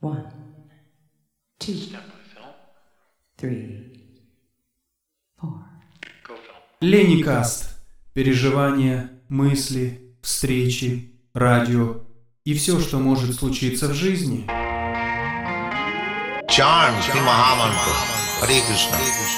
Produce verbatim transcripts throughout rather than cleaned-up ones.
One, two, three, four. Леникаст. Переживания, мысли, встречи, радио и все, что может случиться в жизни. Charm Shri Mahamantra. Hare Krishna.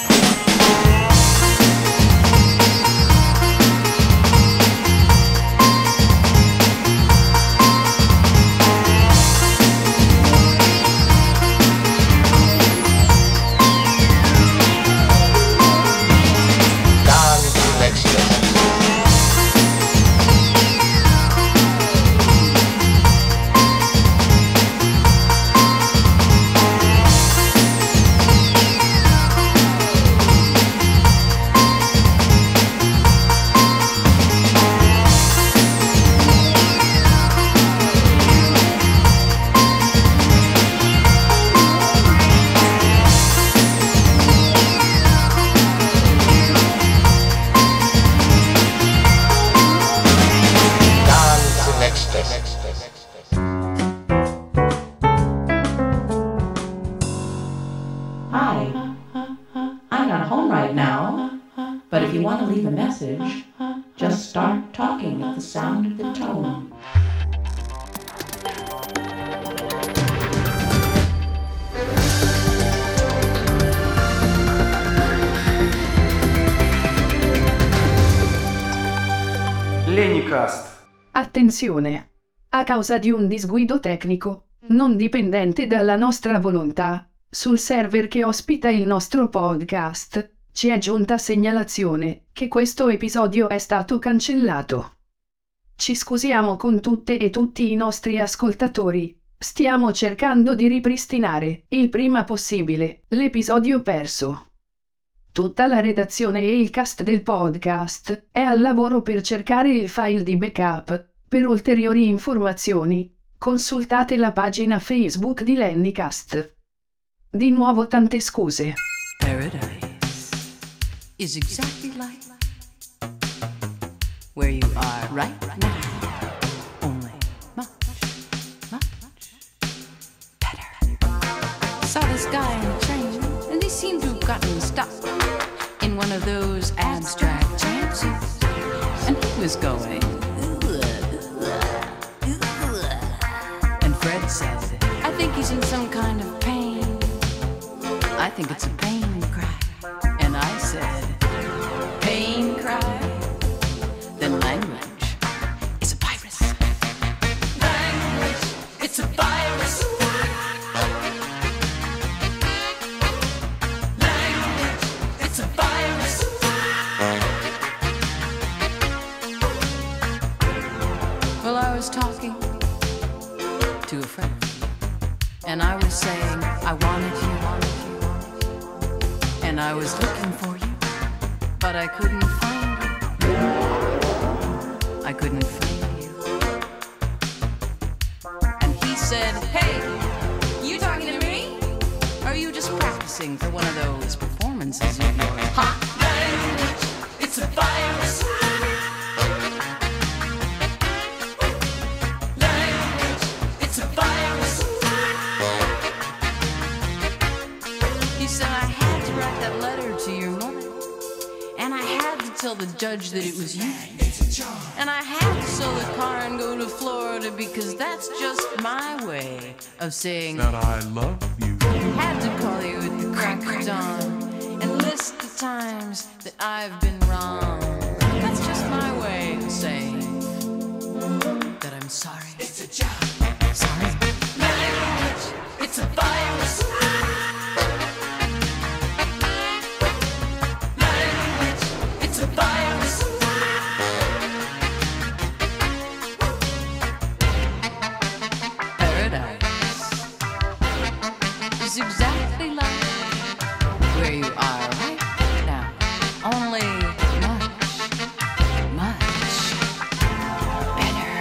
Hi, I'm not home right now, but if you want to leave a message, just start talking at the sound of the tone. Леникаст. Attenzione! A causa di un disguido tecnico, non dipendente dalla nostra volontà, sul server che ospita il nostro podcast, ci è giunta segnalazione che questo episodio è stato cancellato. Ci scusiamo con tutte e tutti i nostri ascoltatori. Stiamo cercando di ripristinare, il prima possibile, l'episodio perso. Tutta la redazione e il cast del podcast è al lavoro per cercare il file di backup. Per ulteriori informazioni, consultate la pagina Facebook di Леникаст. Di nuovo tante scuse. Paradise is exactly like where you are right now, only much, much better. Saw this guy in a train, and he seemed to have gotten stuck in one of those abstract chances, and he was going, and Fred said, I think he's in some kind of pain. I think it's a pain cry. And I said, pain cry? Then language is a virus. Language, it's a virus. Language, it's a virus. Well, I was talking to a friend, and I was saying I wanted you, wanted you. And I was looking for you, but I couldn't find you. I couldn't find you. And he said, hey, you talking to me? Or are you just practicing for one of those performances of yours? Hot language, it's a virus. Language, it's a virus. He said, I had to write that letter to your mother, and I had to tell the judge that it was you, and I had to sell the car and go to Florida because that's just my way of saying that I love you. Had to call you at the crack of dawn and list the times that I've been wrong. That's just my way of saying that I'm sorry. It's a job. Sorry. Language, it's a virus. Exactly like where you are right now, only much, much better.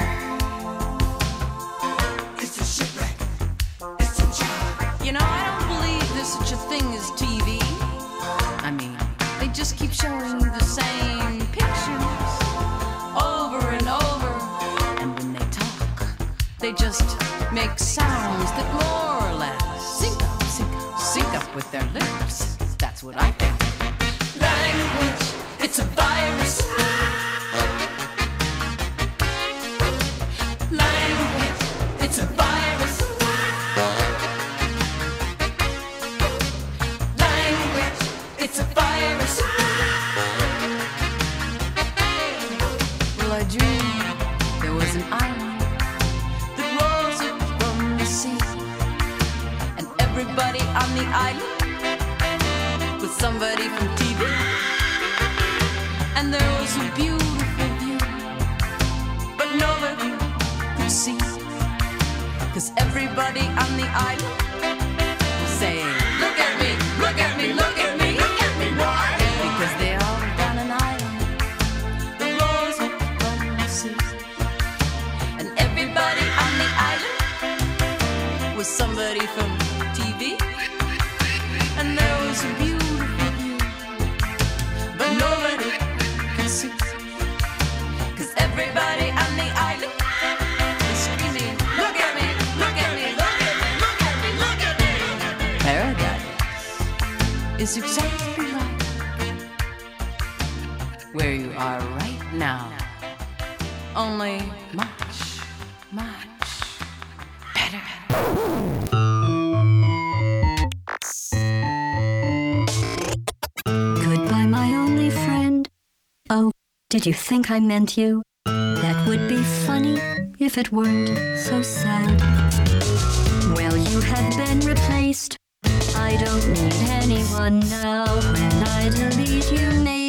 It's a shipwreck, it's a job. You know, I don't believe there's such a thing as T V. I mean, they just keep showing you the same pictures over and over, and when they talk, they just make sounds that more or less That's what I think. Language, it's a virus. Language, it's a virus. Language, it's a virus. Well, I dreamed there was an island that rose up from the sea, and everybody on the island was somebody from T V. And there was a beautiful view, but nobody could see, 'cause everybody on the island was saying, look at me, look at me, look at me, look at me, why? Because they all on an island that rose up from the sea, and everybody on the island was somebody from T V. And there was a beautiful view, but nobody could see, 'cause everybody on the island was screaming, look at me, look at me, look at me, look at me, look at me. Paradise is exactly right where you are right now, only much, much better. Goodbye, my only friend. Oh, did you think I meant you? That would be funny if it weren't so sad. Well, you have been replaced. I don't need anyone now. When I delete you, maybe